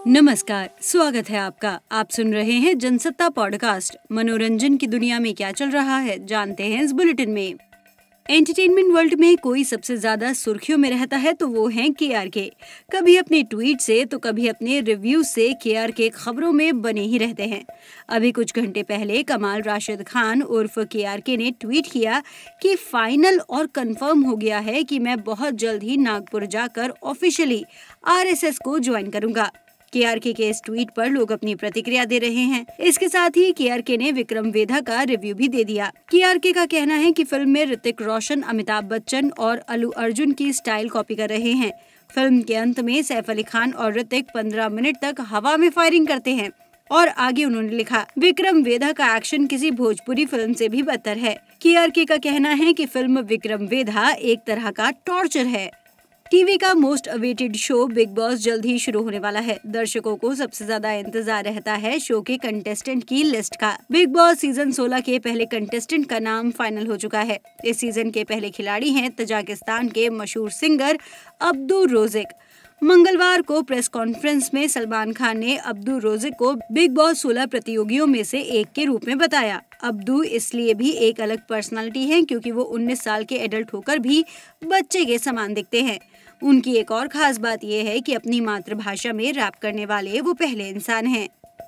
नमस्कार, स्वागत है आपका। आप सुन रहे हैं जनसत्ता पॉडकास्ट। मनोरंजन की दुनिया में क्या चल रहा है जानते हैं इस बुलेटिन में। एंटरटेनमेंट वर्ल्ड में कोई सबसे ज्यादा सुर्खियों में रहता है तो वो हैं केआरके। कभी अपने ट्वीट से तो कभी अपने रिव्यू से केआरके खबरों में बने ही रहते हैं। अभी कुछ घंटे पहले कमाल राशिद खान उर्फ केआरके ने ट्वीट किया कि फाइनल और कंफर्म हो गया है कि मैं बहुत जल्द ही नागपुर जाकर ऑफिशियली आरएसएस को ज्वाइन करूंगा। केआरके के इस ट्वीट पर लोग अपनी प्रतिक्रिया दे रहे हैं। इसके साथ ही केआरके ने विक्रम वेधा का रिव्यू भी दे दिया। केआरके का कहना है कि फिल्म में ऋतिक रोशन, अमिताभ बच्चन और अल्लू अर्जुन की स्टाइल कॉपी कर रहे हैं। फिल्म के अंत में सैफ अली खान और ऋतिक 15 मिनट तक हवा में फायरिंग करते हैं। और आगे उन्होंने लिखा, विक्रम वेधा का एक्शन किसी भोजपुरी फिल्म से भी बदतर है। केआरके का कहना है कि फिल्म विक्रम वेधा एक तरह का टॉर्चर है। टीवी का most awaited show Bigg Boss जल्द ही शुरू होने वाला है। दर्शकों को सबसे ज्यादा इंतजार रहता है शो के कंटेस्टेंट की लिस्ट का। बिग बॉस सीजन 16 के पहले कंटेस्टेंट का नाम फाइनल हो चुका है। इस सीजन के पहले खिलाड़ी हैं तजाकिस्तान के मशहूर सिंगर अब्दू रोजिक। मंगलवार को प्रेस कॉन्फ्रेंस में सलमान खान ने अब्दू रोजिक को बिग बॉस 16 प्रतियोगियों में से एक के रूप में बताया। अब्दू इसलिए भी एक अलग पर्सनालिटी है क्योंकि वो 19 साल के एडल्ट होकर भी बच्चे के समान दिखते हैं। उनकी एक और खास बात यह है कि अपनी मातृभाषा में रैप करने वाले वो पहले इंसान हैं।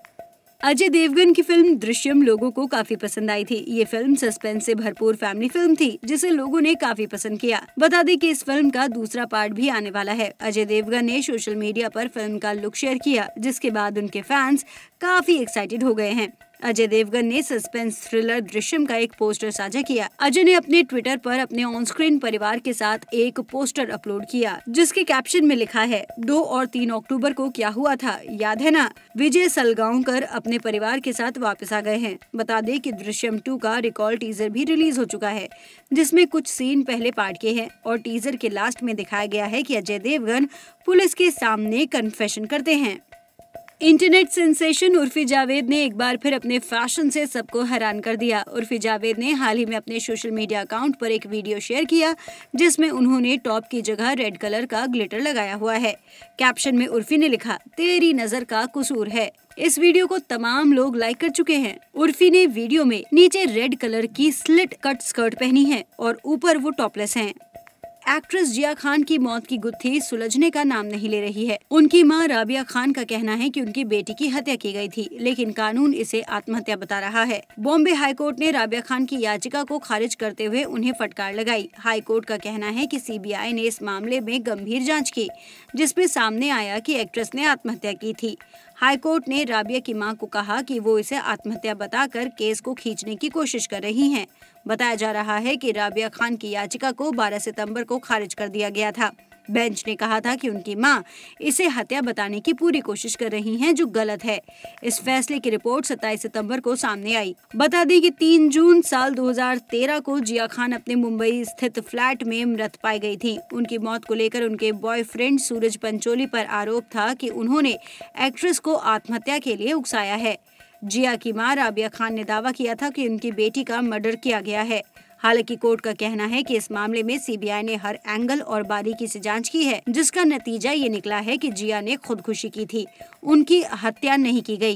अजय देवगन की फिल्म दृश्यम लोगों को काफी पसंद आई थी। ये फिल्म सस्पेंस से भरपूर फैमिली फिल्म थी जिसे लोगों ने काफी पसंद किया। बता दें कि इस फिल्म का दूसरा पार्ट भी आने वाला है। अजय देवगन ने सोशल मीडिया पर फिल्म का लुक शेयर किया जिसके बाद उनके फैंस काफी एक्साइटेड हो गए हैं। अजय देवगन ने सस्पेंस थ्रिलर दृश्यम का एक पोस्टर साझा किया। अजय ने अपने ट्विटर पर अपने ऑन स्क्रीन परिवार के साथ एक पोस्टर अपलोड किया जिसके कैप्शन में लिखा है, 2 और 3 अक्टूबर को क्या हुआ था याद है ना। विजय सलगांवकर अपने परिवार के साथ वापस आ गए हैं। बता दें कि दृश्यम 2 का रिकॉल टीजर भी रिलीज हो चुका है जिसमें कुछ सीन पहले पार्ट के हैं और टीजर के लास्ट में दिखाया गया है कि अजय देवगन पुलिस के सामने कन्फेशन करते हैं। इंटरनेट सेंसेशन उर्फी जावेद ने एक बार फिर अपने फैशन से सबको हैरान कर दिया। उर्फी जावेद ने हाल ही में अपने सोशल मीडिया अकाउंट पर एक वीडियो शेयर किया जिसमें उन्होंने टॉप की जगह रेड कलर का ग्लिटर लगाया हुआ है। कैप्शन में उर्फी ने लिखा, तेरी नजर का कसूर है। इस वीडियो को तमाम लोग लाइक कर चुके हैं। उर्फी ने वीडियो में नीचे रेड कलर की स्लिट कट स्कर्ट पहनी है और ऊपर वो टॉपलेस हैं। एक्ट्रेस जिया खान की मौत की गुत्थी सुलझने का नाम नहीं ले रही है। उनकी मां राबिया खान का कहना है कि उनकी बेटी की हत्या की गई थी लेकिन कानून इसे आत्महत्या बता रहा है। बॉम्बे हाईकोर्ट ने राबिया खान की याचिका को खारिज करते हुए उन्हें फटकार लगाई। हाईकोर्ट का कहना है कि सीबीआई ने इस मामले में गंभीर जाँच की जिसमें सामने आया कि एक्ट्रेस ने आत्महत्या की थी। हाईकोर्ट ने राबिया की मां को कहा कि वो इसे आत्महत्या बताकर केस को खींचने की कोशिश कर रही हैं। बताया जा रहा है कि राबिया खान की याचिका को 12 सितंबर को खारिज कर दिया गया था। बेंच ने कहा था कि उनकी मां इसे हत्या बताने की पूरी कोशिश कर रही हैं जो गलत है। इस फैसले की रिपोर्ट 27 सितंबर को सामने आई। बता दें कि 3 जून साल 2013 को जिया खान अपने मुंबई स्थित फ्लैट में मृत पाई गई थी। उनकी मौत को लेकर उनके बॉयफ्रेंड सूरज पंचोली पर आरोप था कि उन्होंने एक्ट्रेस को आत्महत्या के लिए उकसाया है। जिया की मां राबिया खान ने दावा किया था कि उनकी बेटी का मर्डर किया गया है। हालांकि कोर्ट का कहना है कि इस मामले में सीबीआई ने हर एंगल और बारीकी से जांच की है जिसका नतीजा ये निकला है कि जिया ने खुदकुशी की थी, उनकी हत्या नहीं की गई।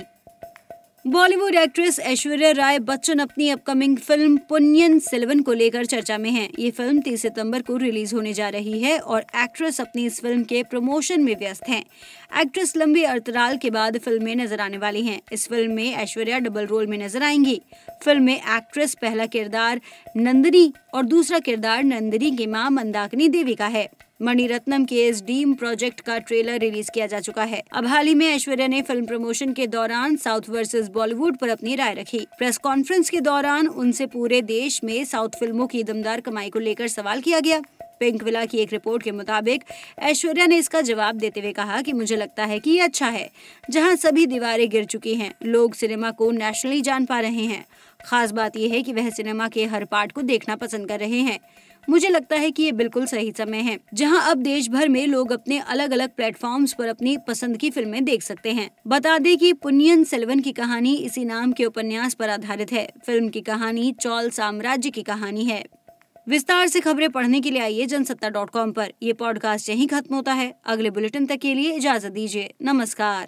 बॉलीवुड एक्ट्रेस ऐश्वर्या राय बच्चन अपनी अपकमिंग फिल्म पोन्नियिन सेल्वन को लेकर चर्चा में हैं। ये फिल्म 30 सितंबर को रिलीज होने जा रही है और एक्ट्रेस अपनी इस फिल्म के प्रमोशन में व्यस्त हैं। एक्ट्रेस लंबे अंतराल के बाद फिल्म में नजर आने वाली हैं। इस फिल्म में ऐश्वर्या डबल रोल में नजर आएंगी। फिल्म में एक्ट्रेस पहला किरदार नंदिनी और दूसरा किरदार नंदिनी की मां मंदाकिनी देवी का है। मणिरत्नम के इस ड्रीम प्रोजेक्ट का ट्रेलर रिलीज किया जा चुका है। अब हाल ही में ऐश्वर्या ने फिल्म प्रमोशन के दौरान साउथ वर्सेस बॉलीवुड पर अपनी राय रखी। प्रेस कॉन्फ्रेंस के दौरान उनसे पूरे देश में साउथ फिल्मों की दमदार कमाई को लेकर सवाल किया गया। पिंक विला की एक रिपोर्ट के मुताबिक ऐश्वर्या ने इसका जवाब देते हुए कहा कि मुझे लगता है कि ये अच्छा है जहां सभी दीवारें गिर चुकी हैं, लोग सिनेमा को नेशनली जान पा रहे हैं। खास बात यह है कि वह सिनेमा के हर पार्ट को देखना पसंद कर रहे हैं। मुझे लगता है कि ये बिल्कुल सही समय है जहां अब देश भर में लोग अपने अलग अलग प्लेटफॉर्म्स पर अपनी पसंद की फिल्में देख सकते हैं। बता दें कि पोन्नियिन सेल्वन की कहानी इसी नाम के उपन्यास पर आधारित है। फिल्म की कहानी चोल साम्राज्य की कहानी है। विस्तार से खबरें पढ़ने के लिए आइए जनसत्ता.com पर। ये पॉडकास्ट यहीं खत्म होता है। अगले बुलेटिन तक के लिए इजाजत दीजिए। नमस्कार।